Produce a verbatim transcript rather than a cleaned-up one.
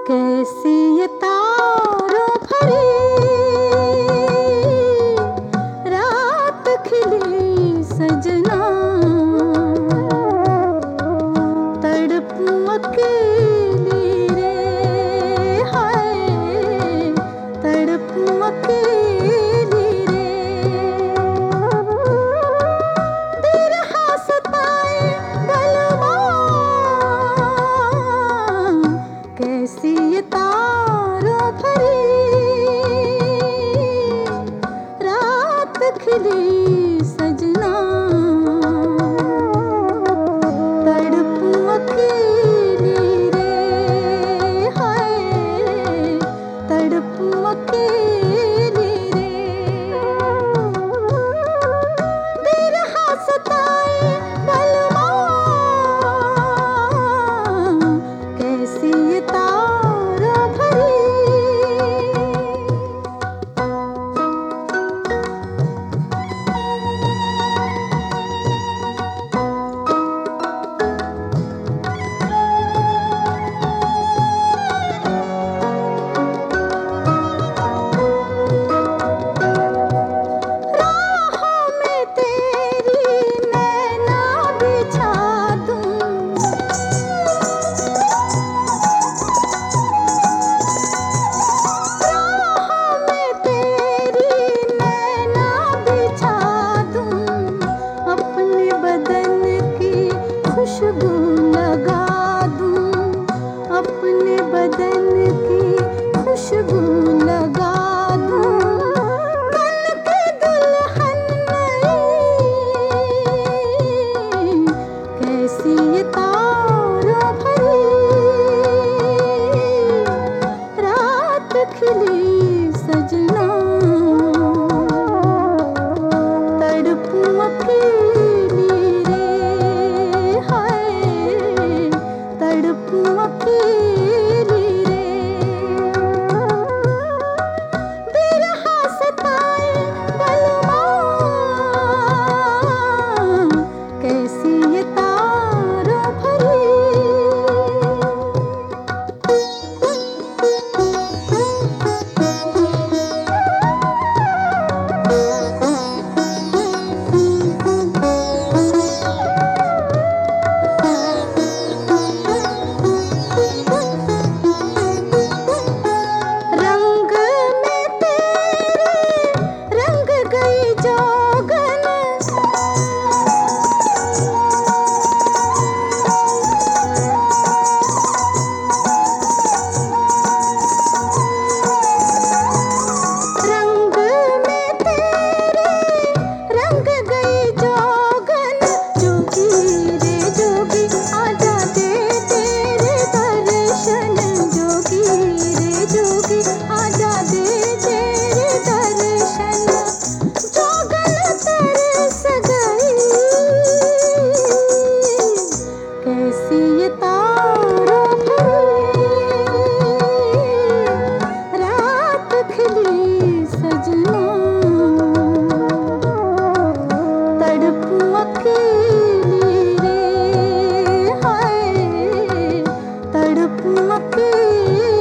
कैसी ये तारों भरी रात खिली सजना, तड़पूं अकेली रे हाय, तड़पूं अकेली रे। बिरहा सताए बलवा, कैसी ये तारों भरी रात खिली सजना, तड़पूं अकेली रे हाय, तड़पूं अकेली रे। बिरहा सताए बलवा, कैसी ये तारों भरी। राहों में तेरी नैना बिछा दूं, राहों में तेरी नैना बिछा दूं, अपने बदन की खुशबू लगा दूं, अपने बदन की खुशबू लगा दूं। बन के दुल्हन नई, कैसी ये तारों भरी रात खिली सजना, तड़पूं अकेली रे हाय, तड़पूं अकेली रे। बिरहा सताए बलवा, कैसी ये तारों भरी। रंग में तेरे रंग गई जोगन, रंग में तेरे रंग गई जोगन। जोगी रे जोगी आजा दे तेरे दर्शन, जोगी रे जोगी आजा दे तेरे दर्शन। जोगन तरस गई, कैसी ये तारों भरी रात खिली सजना, तड़पूं अकेली रे हाय, तड़पूं अकेली